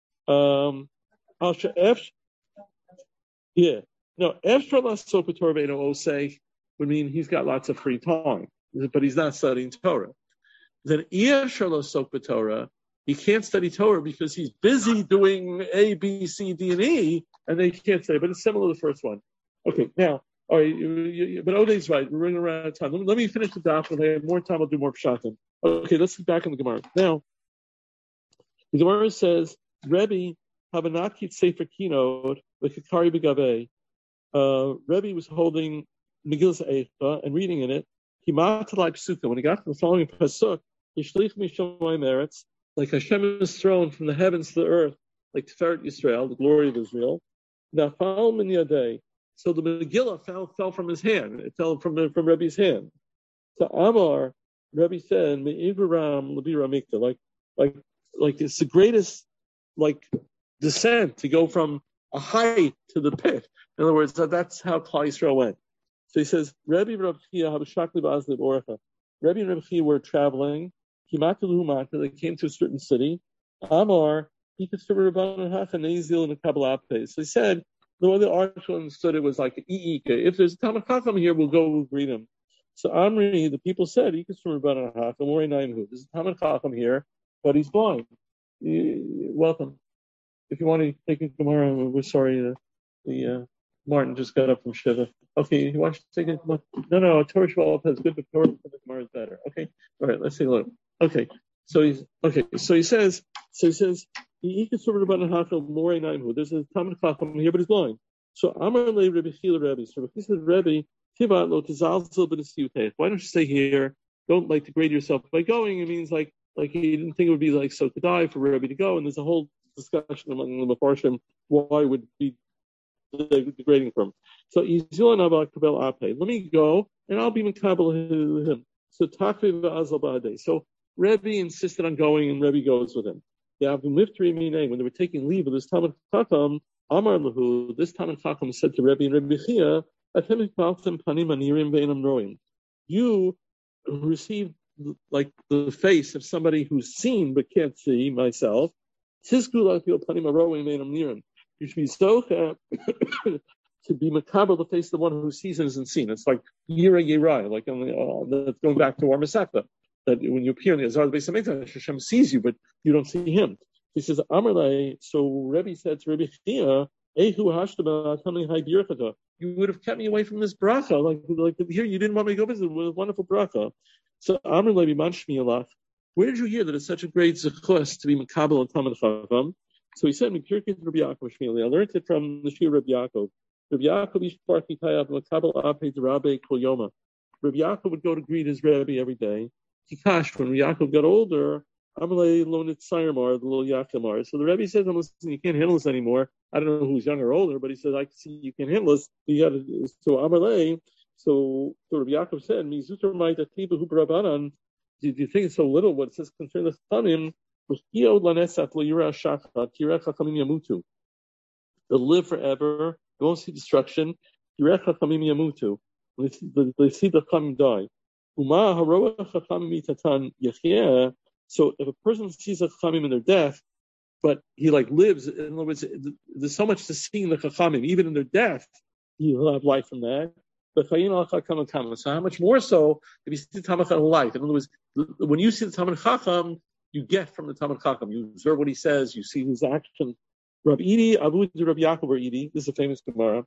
Osei would mean he's got lots of free time, but he's not studying Torah. Then Torah, he can't study Torah because he's busy doing A, B, C, D, and E, and they can't study. But it's similar to the first one. Okay, now, all right, but Odei's right. We're running around out of time. Let me finish the daf. If I have more time, I'll do more pshatim. Okay, let's get back in the Gemara. Now, the Gemara says, Rebbe Habanakit Sefer Kinod, the Kikari Begave. Rebbe was holding Megillas Eicha and reading in it. Himatalai Psuka. When he got to the following pasuk, Yishlich Mishamayim Eretz, like Hashem is thrown from the heavens to the earth, like Tiferet Yisrael, the glory of Israel. Now, Nafal min yadei. So the Megillah fell from his hand. It fell from Rebbe's hand. So Amar, Rebbe said, Me'ivram Labira Mikta, like it's the greatest descent to go from a height to the pit. In other words, that's how Klal Yisrael went. So he says, Rebbe and Rebbe Chia were traveling. They came to a certain city. Amar, he could serve Rabban Hachanezil in a Kabbalah. So he said, the way the article understood it was like I'ika. If there's a Talmud Chacham here, we'll greet him. So Amri, the people said, he could serve Rabban Hachanezil. There's a Talmud Chacham here, but he's blind. Welcome. If you want to take a Gemara, we're sorry. Martin just got up from Shiva. Okay, you want to take it? No. Torah Shvalov has good, but Torah Gemara is better. Okay, all right. Let's take a look. Okay, so he says, he can serve Rabban Hacham more Naimhu. There's a Talmud Chacham here, but he's blind. So Amar Le Rebbe Chila Rebbe. So he said, Rebbe, Tivat Lo Tizalzel B'Nesiyutech. Why don't you stay here? Don't degrade yourself by going. It means like he didn't think it would be so to die for Rebbe to go. And there's a whole discussion among the Mefarshim why it would be degrading for him. So let me go and I'll be Makabel him. So Takvi V'Azal Ba'adei. So Rebbe insisted on going, and Rebbe goes with him. When they were taking leave of this Talmud Chacham, Amar Lahu, this Talmud Chacham said to Rebbe and Rebbe Chia, you received the face of somebody who's seen but can't see, myself. You should be so to be makabel the face of the one who sees and isn't seen. It's like yira yirai, that's going back to our Masechta. That when you appear in the Azar of the Beis Hamikdash, Hashem sees you, but you don't see him. He says, Amarlei, so Rebbe said to Rebbe Chia, you would have kept me away from this bracha. Like here, you didn't want me to go visit with a wonderful bracha. So Amarlei, where did you hear that it's such a great zechus to be makabel and Talmud Chacham? So he said, I learned it from the Shir Rabbi Yaakov. Rabbi Yaakov would go to greet his Rebbe every day. Kikash, when Yaakov got older, Amalei loaned it Sayamar, the little Yaakimar. So the Rebbe says, listen, you can't handle this anymore. I don't know who's younger or older, but he said, I can see you can't handle this. So Amalei, so Rabbi Yaakov said, do you think it's so little? What it says concerning the Chanim, they'll live forever, they won't see destruction. They see the Chachamim die. So if a person sees a Chachamim in their death, but he lives, in other words, there's so much to see in the Chachamim, even in their death, he'll have life from that. So how much more so if you see the Talmud Chacham life? In other words, when you see the Talmud Chacham, you get from the Talmud Chacham. You observe what he says, you see his action. Rabbi Idi, Abu Rabbi Yaakov or Idi, this is a famous Gemara.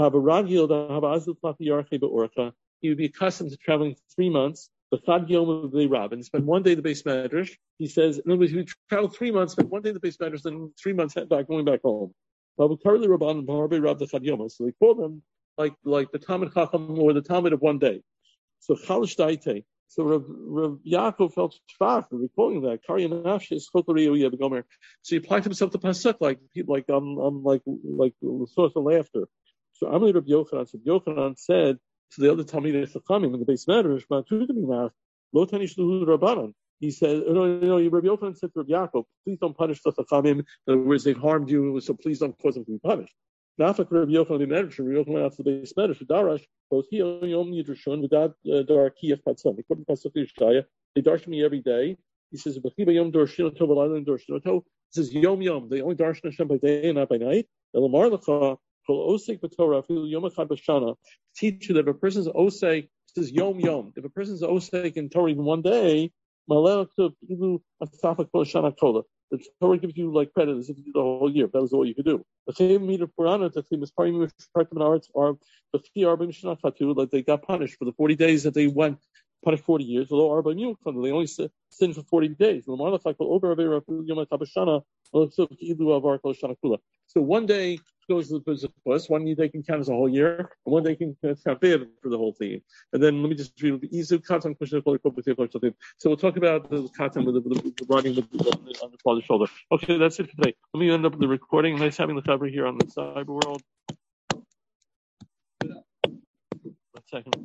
He would be accustomed to traveling 3 months, and spend 1 day at the Beis Medrash. He says, in other words, he would travel 3 months, spend 1 day at the Beis Medrash, then 3 months head back, going back home. So they called him like the Talmud Chacham or the Talmud of one day. So Chalish Daite. So Rav Yaakov felt schwach for recalling that. Kari Nafshi is Chokari Gomer. So he applied himself to Pasuk like the source of laughter. So Amli Rav Yochanan. So Yochanan said to the other Talmidei Chachamim in the base matters, Lo Tanish Luhu Rabbanan. He said, Rabbi Yochanan said to Rabbi Yaakov, please don't punish the Chachamim. In other words, they've harmed you, so please don't cause them to be punished. Nafak Rabbi Yochanan the Medrash, Rabbi Yochanan after the base Medrash, Darash, both he Yom Yidrashon, without Daraki of Patzon. They couldn't pass Yishaya. They darshan me every day. He says, Bechiba Yom Dorshinoto, Valaylan Dorshinoto. He says, Yom. They only darshan Hashem by day and not by night. Elamar Lecha, Kol Osek B'Torah, Fil Yom Echad B'Shana. Teach you that if a person's Osek, says Yom. If a person's Osek in Torah even one day, the Torah gives you like credit as if you did the whole year. That was all you could do. The same meter Purana that like they got punished for the 40 days that they went punished 40 years. They only sinned for 40 days. So one day goes to the plus, one day can count as a whole year, and one day can count bad for the whole thing. And then let me just read the easy katan. So we'll talk about the katan with the writing on the father's shoulder. Okay, that's it for today. Let me end up the recording. Nice having the cover here on the cyber world. 1 second.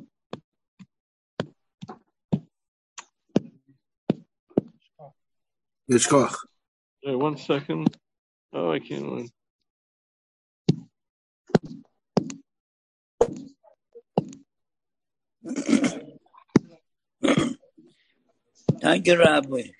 Okay, 1 second. Oh, I can't. Thank you, Rabbi.